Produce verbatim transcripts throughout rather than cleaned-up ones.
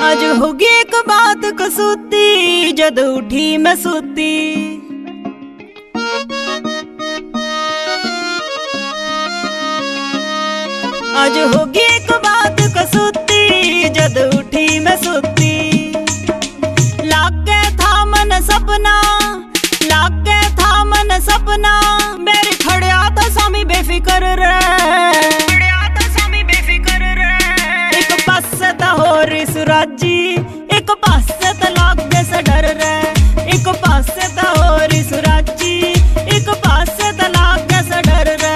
आज होगी एक बात कसूती, जद उठी मैं सूती। आज होगी एक बात कसूती, जद उठी मैं सूती। लागे था मन सपना, लागे था मन सपना, मेरे खड़िया था सामी बेफिक्र रे, खड़िया था सामी बेफिक्र रे। एक पास था होरी सुराजी, एक पास था लागे से डर रे, एक पास था होरी सुराजी, एक पास था लागे से डर रे।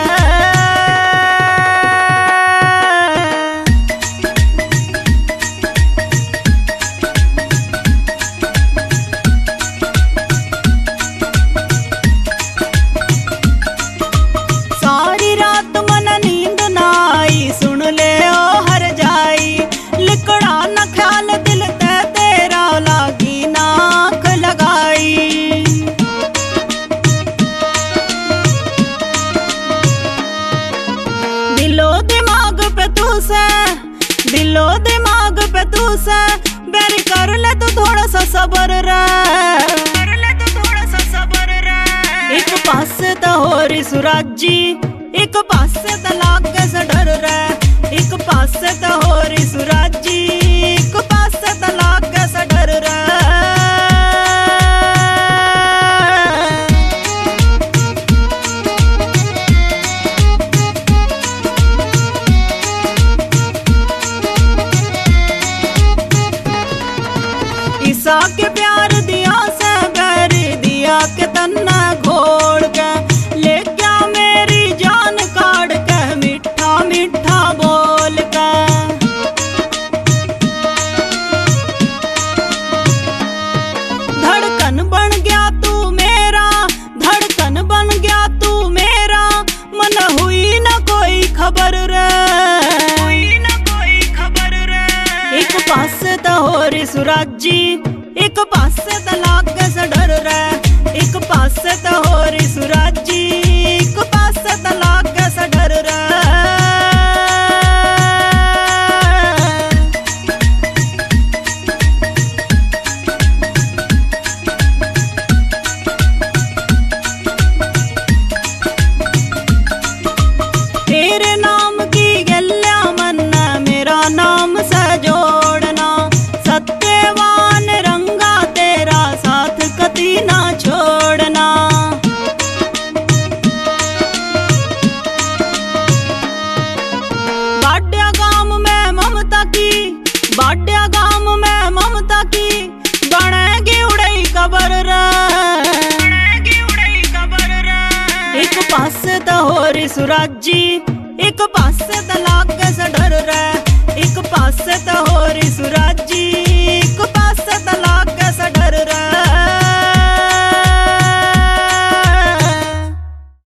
सारी रात मन नींद ना आई, सुन ले ओ हर जाई, लिकड़ा न ख्याल दिल ते तेरा, लागी नाक लगाई। दिलो दिमाग पे तू से, दिलो दिमाग पे तू से, बेरी कर ले तू थोड़ा सा सबर रे, कर ले तू थोड़ा सा सबर रे। एक पास तो होरी सुराजी, एक पास तो लागे से डर रे, एक पास तो होरी सुराजी, एक पास तो लागे से डर रे। ईसा के प्यार दिया से बैर दिया के तन्ना घोड़ के, ले क्या मेरी जान काट के, मीठा मीठा बोल के। धड़कन बन गया तू मेरा, धड़कन बन गया तू मेरा, मन हुई न कोई खबर रे, हुई न कोई खबर रे। एक पास तो होरी सुराजी, एक पास तो लागे से डर रे, एक पास तो होरी सुराजी, एक पास तो लागे से डर रे। तेरे नाम की गल्ला मन, मेरा नाम से जोड़ना, सत्यवान रंगा तेरा साथ कती ना छोड़ना। बाड्या गांव में ममता की, बाड्या गांव में ममता की, बनेगी उड़ई कबर रे, बनेगी उड़ई कबर रे। एक पास तो होरी सुराजी, एक पास तो लागे से डर रे, एक पास तो होरी सुराजी,